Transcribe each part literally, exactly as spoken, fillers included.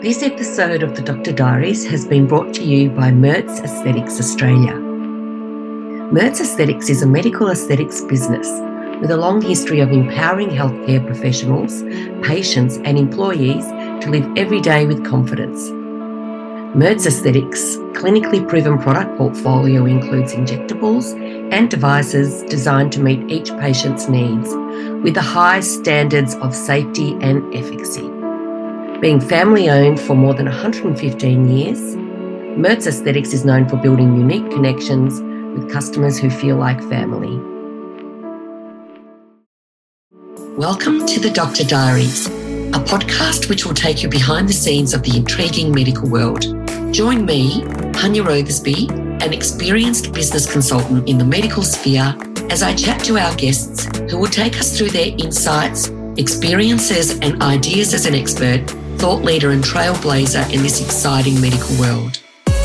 This episode of the Doctor Diaries has been brought to you by Mertz Aesthetics Australia. Mertz Aesthetics is a medical aesthetics business with a long history of empowering healthcare professionals, patients and employees to live every day with confidence. Mertz Aesthetics' clinically proven product portfolio includes injectables and devices designed to meet each patient's needs with the highest standards of safety and efficacy. Being family-owned for more than one hundred fifteen years, Mertz Aesthetics is known for building unique connections with customers who feel like family. Welcome to the Doctor Diaries, a podcast which will take you behind the scenes of the intriguing medical world. Join me, Hanya Rothersby, an experienced business consultant in the medical sphere, as I chat to our guests who will take us through their insights, experiences and ideas as an expert, thought leader and trailblazer in this exciting medical world.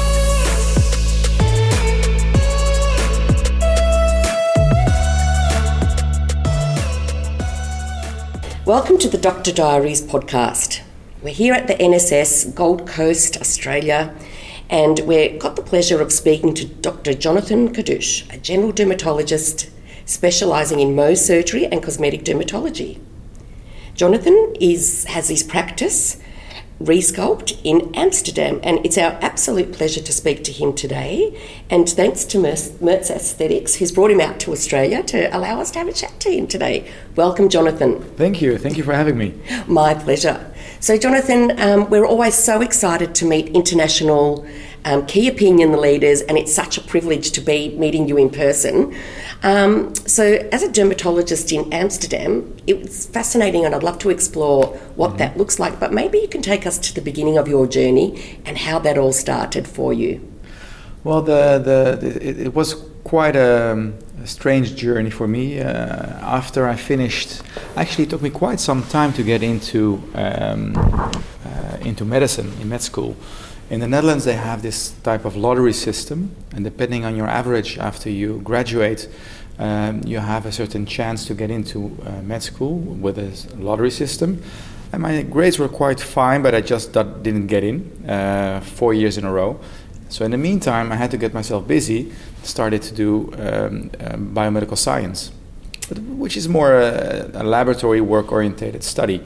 Welcome to the Doctor Diaries podcast. We're here at the N S S, Gold Coast, Australia, and we've got the pleasure of speaking to Doctor Jonathan Kadush, a general dermatologist specialising in Mohs surgery and cosmetic dermatology. Jonathan is has his practice, Resculpt, in Amsterdam, and it's our absolute pleasure to speak to him today. And thanks to Mertz Aesthetics, who's brought him out to Australia to allow us to have a chat to him today. Welcome, Jonathan. Thank you. Thank you for having me. My pleasure. So, Jonathan, um, we're always so excited to meet international um, key opinion leaders, and it's such a privilege to be meeting you in person. Um, so as a dermatologist in Amsterdam, it was fascinating, and I'd love to explore what mm-hmm. that looks like, but maybe you can take us to the beginning of your journey and how that all started for you. Well, the, the, the it, it was quite a, a strange journey for me. Uh, after I finished, actually it took me quite some time to get into um, uh, into medicine, in med school. In the Netherlands, they have this type of lottery system, and depending on your average after you graduate, um, you have a certain chance to get into uh, med school with a lottery system. And my grades were quite fine, but I just didn't get in uh, four years in a row. So in the meantime, I had to get myself busy, started to do um, um, biomedical science, which is more a, a laboratory work-oriented study,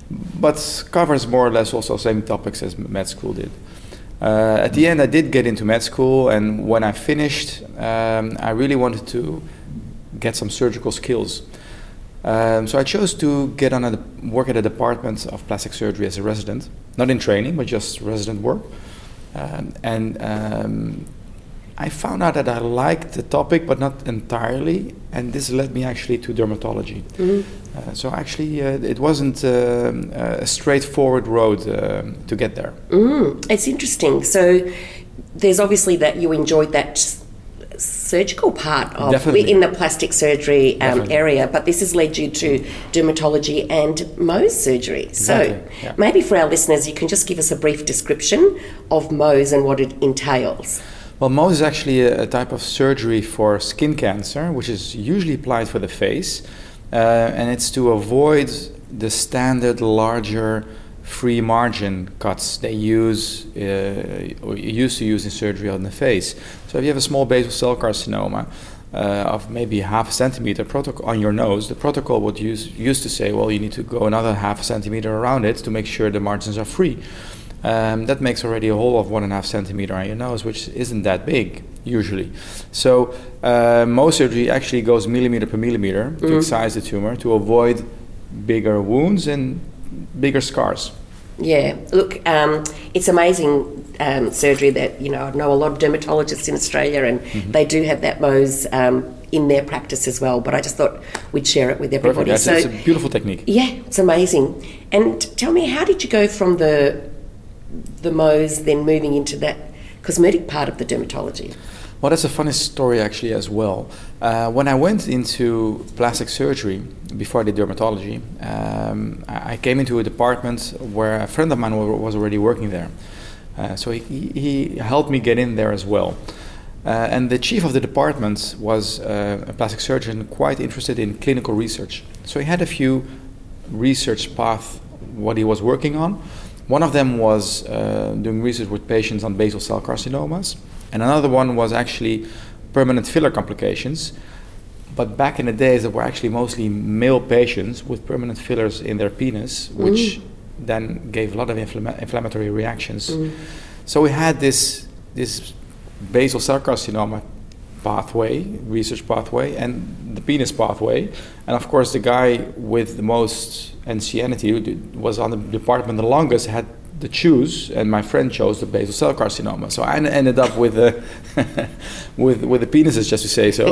but covers more or less also the same topics as med school did. Uh, at the end, I did get into med school, and when I finished, um, I really wanted to get some surgical skills. Um, so I chose to get on a work at a department of plastic surgery as a resident, not in training, but just resident work. Um, and um, I found out that I liked the topic, but not entirely, and this led me actually to dermatology. Mm-hmm. Uh, so actually, uh, it wasn't uh, a straightforward road uh, to get there. Mm, it's interesting. So there's obviously that you enjoyed that s- surgical part of Definitely. in the plastic surgery um, area, but this has led you to dermatology and Mohs surgery. Exactly. So yeah. maybe for our listeners, you can just give us a brief description of Mohs and what it entails. Well, Mohs is actually a, a type of surgery for skin cancer, which is usually applied for the face. Uh, and it's to avoid the standard larger free margin cuts they use uh, or used to use in surgery on the face. So if you have a small basal cell carcinoma uh, of maybe half a centimeter protocol on your nose, the protocol would use used to say, well, you need to go another half a centimeter around it to make sure the margins are free. Um, that makes already a hole of one and a half centimeter on your nose, which isn't that big usually. So uh, Mohs surgery actually goes millimeter per millimeter to mm. excise the tumor to avoid bigger wounds and bigger scars. Yeah, look, um, it's amazing um, surgery that, you know, I know a lot of dermatologists in Australia, and mm-hmm. they do have that Mohs um, in their practice as well, but I just thought we'd share it with everybody. Perfect. So, it's a beautiful technique. Yeah, it's amazing. And tell me, how did you go from the the Mohs then moving into that cosmetic part of the dermatology? Well, that's a funny story actually as well. Uh, when I went into plastic surgery before I did dermatology, um, I came into a department where a friend of mine was already working there. Uh, so he, he helped me get in there as well. Uh, and the chief of the department was uh, a plastic surgeon quite interested in clinical research. So he had a few research paths, what he was working on. one of them was uh, doing research with patients on basal cell carcinomas, and another one was actually permanent filler complications. But back in the days, there were actually mostly male patients with permanent fillers in their penis, which mm. then gave a lot of inflama- inflammatory reactions. Mm. So we had this this basal cell carcinoma pathway, research pathway, and the penis pathway. And of course, the guy with the most ancienity, who was on the department the longest, had to choose, and my friend chose the basal cell carcinoma. So I ended up with the with with the penises, just to say so,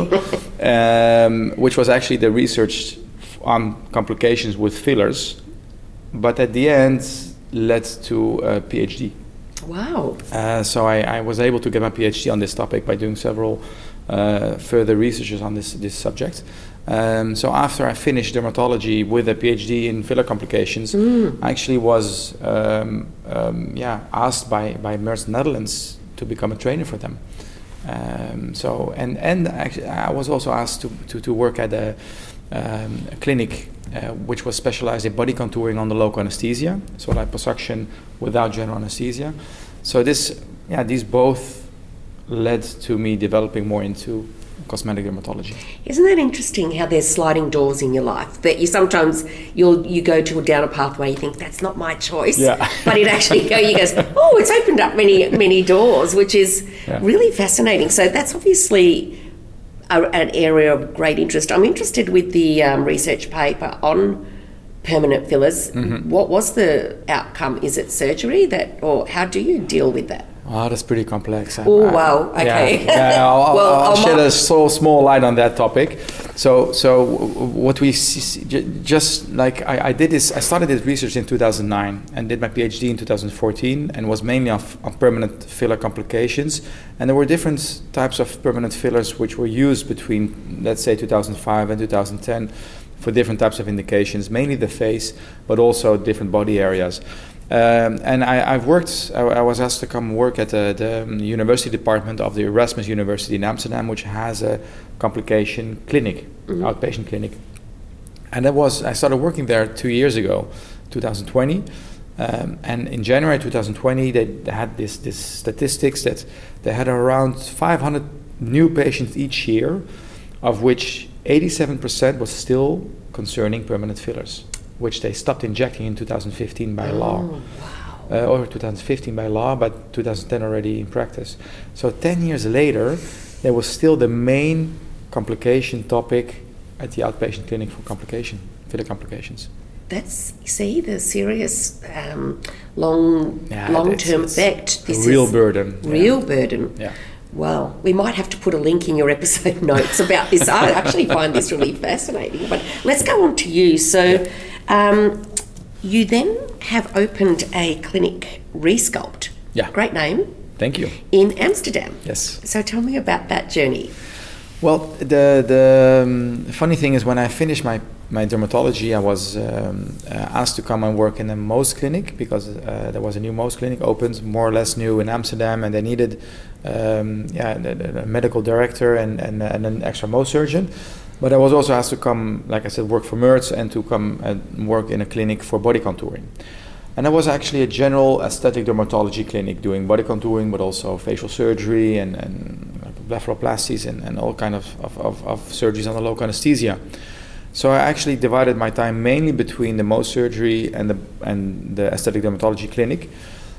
um, which was actually the research on complications with fillers, but at the end led to a PhD. Wow! Uh, so I, I was able to get my PhD on this topic by doing several uh, further researches on this this subject. Um, so after I finished dermatology with a PhD in filler complications, mm. I actually was um, um, yeah asked by by Merz Netherlands to become a trainer for them. Um, so and and actually I was also asked to to, to work at a, um, a clinic uh, which was specialized in body contouring under local anesthesia, so liposuction without general anesthesia. So this yeah these both led to me developing more into cosmetic dermatology. Isn't that interesting how there's sliding doors in your life that you sometimes you'll you go to down a pathway, you think that's not my choice, yeah. but it actually go you goes oh it's opened up many many doors, which is yeah. really fascinating. So that's obviously a, an area of great interest. I'm interested with the um, research paper on permanent fillers. Mm-hmm. What was the outcome? Is it surgery that, or how do you deal with that? Oh, that's pretty complex. Oh, wow. Okay. Yeah, yeah I'll, well, I'll, I'll shed mo- a so small light on that topic. So, so what we see, just like I, I did this, I started this research in two thousand nine and did my PhD in two thousand fourteen, and was mainly on, on permanent filler complications. And there were different types of permanent fillers which were used between, let's say, two thousand five and two thousand ten for different types of indications, mainly the face, but also different body areas. Um, and I, I've worked, I, I was asked to come work at the, the university department of the Erasmus University in Amsterdam, which has a complication clinic, mm-hmm. outpatient clinic. And that was, I started working there two years ago, two thousand twenty. Um, and in January two thousand twenty, they, they had this, this statistics that they had around five hundred new patients each year, of which eighty-seven percent was still concerning permanent fillers, which they stopped injecting in two thousand fifteen by oh, law. Wow. Uh, or two thousand fifteen by law, but two thousand ten already in practice. So ten years later, there was still the main complication topic at the outpatient clinic for complication, filler complications. That's, see, the serious um, long, yeah, long-term it's, it's effect. This a real is burden. Real yeah. burden. Yeah. Well, we might have to put a link in your episode notes about this. I actually find this really fascinating. But let's go on to you. So um, you then have opened a clinic, Resculpt. Yeah. Great name. Thank you. In Amsterdam. Yes. So tell me about that journey. Well, the the um, funny thing is, when I finished my, my dermatology, I was um, uh, asked to come and work in a Mohs clinic, because uh, there was a new Mohs clinic opened, more or less new, in Amsterdam, and they needed um, yeah, the, the medical director and, and, and an extra Mohs surgeon. But I was also asked to come, like I said, work for Merz, and to come and work in a clinic for body contouring. And that was actually a general aesthetic dermatology clinic doing body contouring, but also facial surgery and, and blepharoplasties and, and all kind of, of, of, of surgeries under local anesthesia. So I actually divided my time mainly between the Mohs surgery and the and the aesthetic dermatology clinic.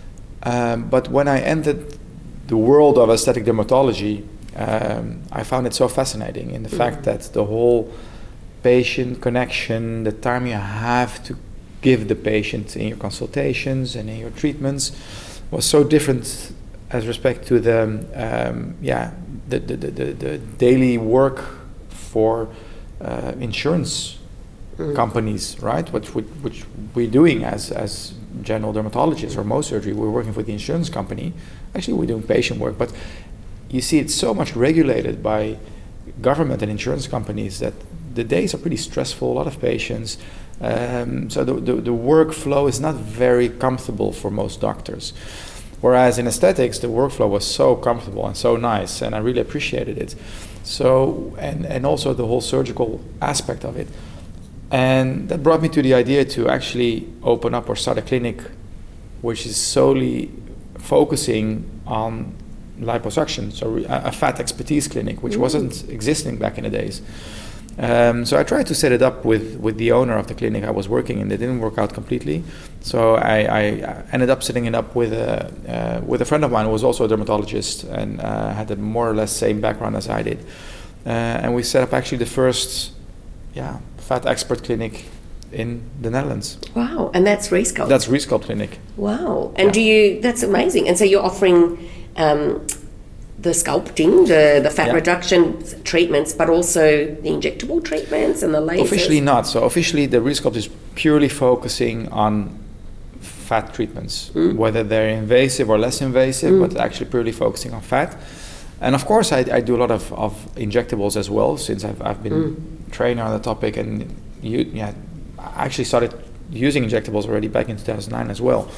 Um, but when I entered the world of aesthetic dermatology, um, I found it so fascinating in the mm-hmm. fact that the whole patient connection, the time you have to give the patient in your consultations and in your treatments, was so different as respect to the um, yeah the the, the the daily work for uh, insurance mm. companies, right? Which, which which we're doing as as general dermatologists or Mohs surgery. We're working for the insurance company. Actually, we're doing patient work, but you see, it's so much regulated by government and insurance companies that the days are pretty stressful. A lot of patients. Um, so the, the the workflow is not very comfortable for most doctors. Whereas in aesthetics, the workflow was so comfortable and so nice, and I really appreciated it. So, and, and also the whole surgical aspect of it. And that brought me to the idea to actually open up or start a clinic which is solely focusing on liposuction, so a fat expertise clinic, which mm. wasn't existing back in the days. Um, so I tried to set it up with, with the owner of the clinic I was working in. It didn't work out completely. So I, I ended up setting it up with a, uh, with a friend of mine who was also a dermatologist and uh, had a more or less same background as I did. Uh, and we set up actually the first yeah, fat expert clinic in the Netherlands. Wow, and that's Resculpt? That's Resculpt Clinic. Wow, and yeah. do you, that's amazing. And so you're offering um, the sculpting, the, the fat yeah. reduction treatments, but also the injectable treatments and the lasers? Officially not. So officially the Resculpt is purely focusing on fat treatments, mm. whether they're invasive or less invasive, mm. but actually purely focusing on fat. And of course I, I do a lot of, of injectables as well, since I've, I've been mm. trainer on the topic, and you, yeah, I actually started using injectables already back in two thousand nine as well.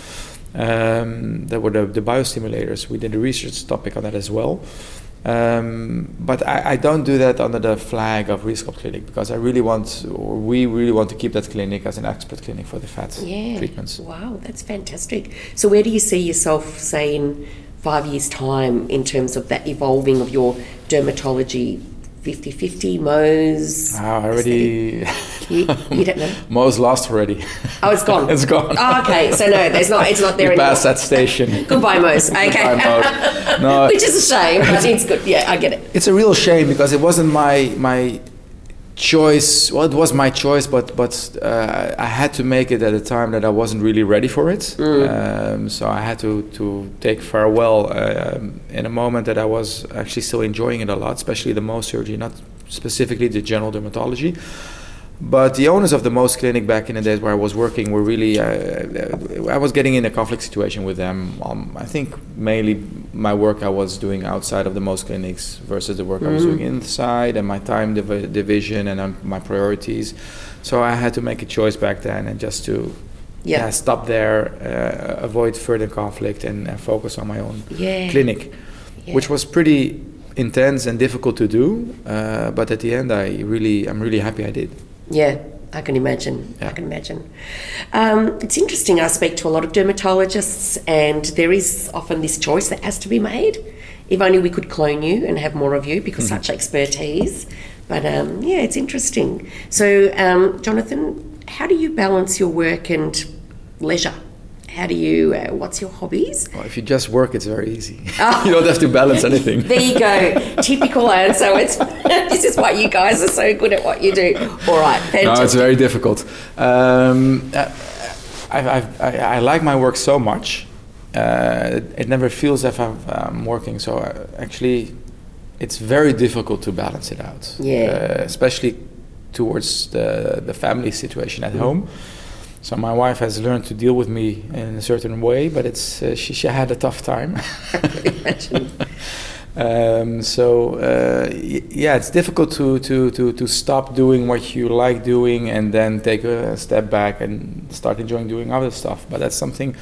Um, there were the, the biostimulators. We did a research topic on that as well. Um, but I, I don't do that under the flag of Resculpt Clinic, because I really want, or we really want to keep that clinic as an expert clinic for the fat yeah. treatments. Wow, that's fantastic. So where do you see yourself, say, in five years' time in terms of that evolving of your dermatology? fifty-fifty, Mohs? Oh, I already... you, you don't know? Mohs lost already. Oh, it's gone? It's gone. Oh, okay. So no, there's not, it's not there we anymore. Passed that station. Goodbye, Mohs. Okay. Goodbye, Mohs. No, which is a shame, but it's good. Yeah, I get it. It's a real shame, because it wasn't my my choice. Well, it was my choice, but but uh, I had to make it at a time that I wasn't really ready for it. Mm. Um, so I had to, to take farewell uh, in a moment that I was actually still enjoying it a lot, especially the Mohs surgery, not specifically the general dermatology. But the owners of the Mohs clinic back in the days where I was working were really, uh, I was getting in a conflict situation with them. Um, I think mainly my work I was doing outside of the Mohs clinics versus the work mm-hmm. I was doing inside, and my time div- division and um, my priorities. So I had to make a choice back then, and just to yeah. Yeah, stop there, uh, avoid further conflict, and uh, focus on my own yeah. clinic, yeah. which was pretty intense and difficult to do. Uh, but at the end, I really, I'm really happy I did. Yeah, I can imagine. Yeah. I can imagine. Um, it's interesting. I speak to a lot of dermatologists, and there is often this choice that has to be made. If only we could clone you and have more of you, because mm-hmm. such expertise. But um, yeah, it's interesting. So, um, Jonathan, how do you balance your work and leisure? How do you, uh, what's your hobbies? Well, if you just work, it's very easy. Oh. You don't have to balance anything. There you go. Typical answer. It's, this is why you guys are so good at what you do. All right. Fantastic. No, it's very difficult. Um, I, I, I, I like my work so much. Uh, it never feels as if I'm, I'm working. So I, actually, it's very difficult to balance it out. Yeah. Uh, especially towards the, the family situation at mm. home. So my wife has learned to deal with me in a certain way, but it's uh, she, she had a tough time. I can imagine. um, so uh, y- yeah, it's difficult to, to, to, to stop doing what you like doing and then take a step back and start enjoying doing other stuff. But that's something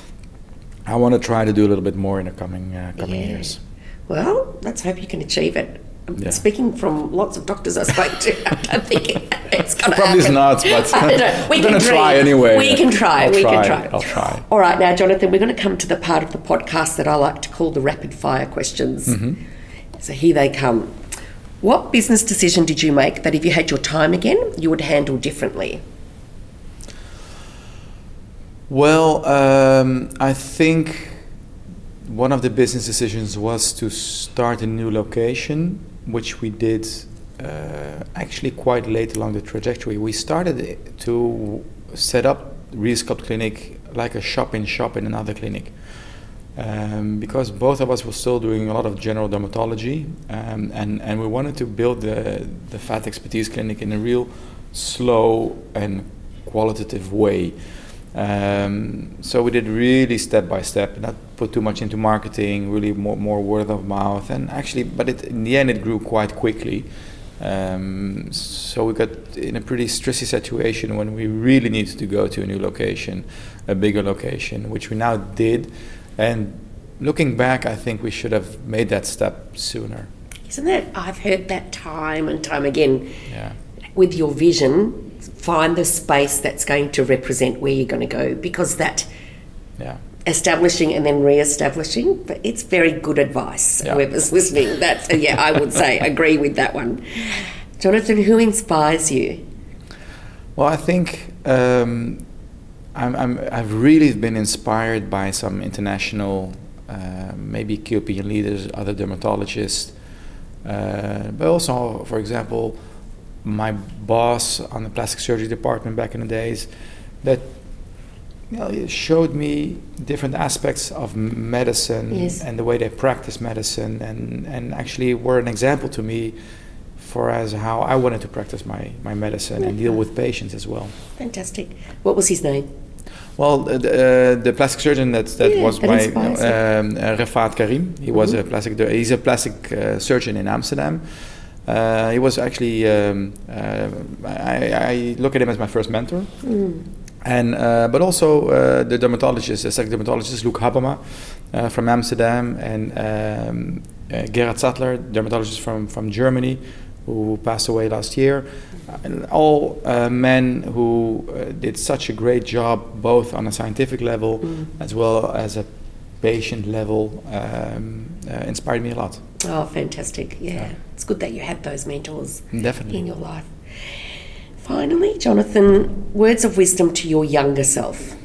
I want to try to do a little bit more in the coming uh, coming yeah. years. Well, let's hope you can achieve it. Yeah. Speaking from lots of doctors I spoke to, I think it's going to Probably happen. not, but I don't know. We I'm can going to try anyway. We can try. I'll we try. can try. I'll try. All right, now, Jonathan, we're going to come to the part of the podcast that I like to call the rapid fire questions. Mm-hmm. So here they come. What business decision did you make that if you had your time again, you would handle differently? Well, um, I think one of the business decisions was to start a new location, which we did uh, actually quite late along the trajectory. We started to set up Resculpt Clinic like a shop-in-shop in another clinic. Um, because both of us were still doing a lot of general dermatology, um, and, and we wanted to build the, the fat expertise clinic in a real slow and qualitative way. Um, so we did really step by step, not put too much into marketing, really more, more word of mouth, and actually, but it, in the end it grew quite quickly. Um, so we got in a pretty stressy situation when we really needed to go to a new location, a bigger location, which we now did. And looking back, I think we should have made that step sooner. Isn't that, I've heard that time and time again. Yeah. With your vision, find the space that's going to represent where you're going to go, because that yeah. establishing and then re-establishing, but it's very good advice. Yeah. Whoever's listening, that yeah, I would say agree with that one. Jonathan, who inspires you? Well, I think um, I'm, I'm, I've really been inspired by some international, uh, maybe key opinion leaders, other dermatologists, uh, but also, for example, my boss on the plastic surgery department back in the days, that you know, it showed me different aspects of medicine. Yes. And the way they practice medicine, and, and actually were an example to me for as how I wanted to practice my, my medicine and deal with patients as well. Fantastic. What was his name? Well, the, uh, the plastic surgeon that that Yeah, was that my inspires you. um, uh, Rafat Karim. He was a plastic. He's a plastic uh, surgeon in Amsterdam. Uh, he was actually. Um, uh, I, I look at him as my first mentor. Mm. And uh, but also uh, the dermatologist, aesthetic dermatologist Luc Habema uh, from Amsterdam, and um, uh, Gerhard Sattler, dermatologist from from Germany, who passed away last year. Uh, all uh, men who uh, did such a great job, both on a scientific level Mm. as well as a patient level, um, uh, inspired me a lot. Oh, fantastic. Yeah. Yeah. It's good that you had those mentors Definitely. in your life. Finally, Jonathan, words of wisdom to your younger self.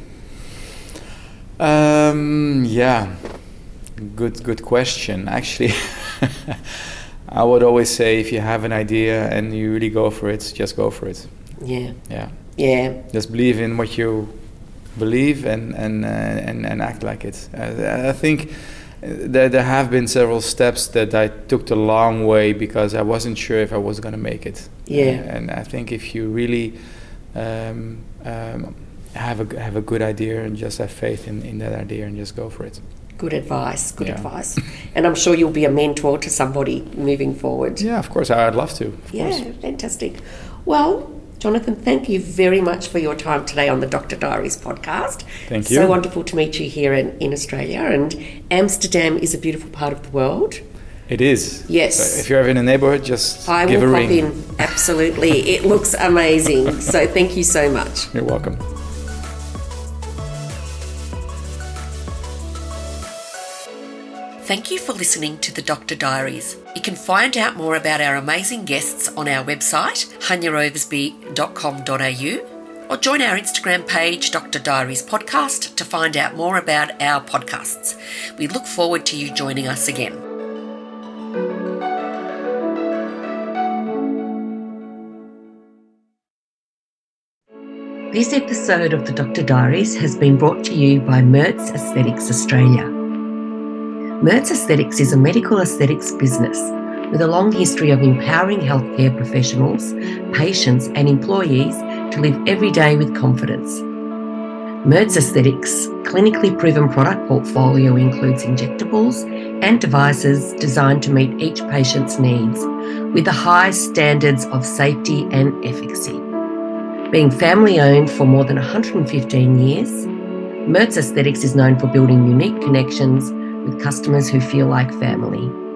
Um, yeah, good good question. Actually, I would always say if you have an idea and you really go for it, just go for it. Yeah. Yeah, Yeah. just believe in what you believe and and uh, and, and act like it. Uh, I think there there have been several steps that I took the long way because I wasn't sure if I was going to make it. Yeah. Uh, and I think if you really um, um, have a have a good idea and just have faith in, in that idea and just go for it. Good advice. Good Yeah. advice. And I'm sure you'll be a mentor to somebody moving forward. Yeah, of course, I'd love to. Of Yeah, course. fantastic. Well, Jonathan, thank you very much for your time today on the Doctor Diaries podcast. Thank you. So wonderful to meet you here in, in Australia. And Amsterdam is a beautiful part of the world. It is. Yes. So if you're ever in the neighborhood, just I give will a pop ring. in. Absolutely. It looks amazing. So thank you so much. You're welcome. Thank you for listening to the Doctor Diaries. You can find out more about our amazing guests on our website, hanya oversby dot com dot a u, or join our Instagram page, Doctor Diaries Podcast, to find out more about our podcasts. We look forward to you joining us again. This episode of the Doctor Diaries has been brought to you by Mertz Aesthetics Australia. Mertz Aesthetics is a medical aesthetics business with a long history of empowering healthcare professionals, patients and employees to live every day with confidence. Mertz Aesthetics' clinically proven product portfolio includes injectables and devices designed to meet each patient's needs with the highest standards of safety and efficacy. Being family-owned for more than one hundred fifteen years, Mertz Aesthetics is known for building unique connections with customers who feel like family.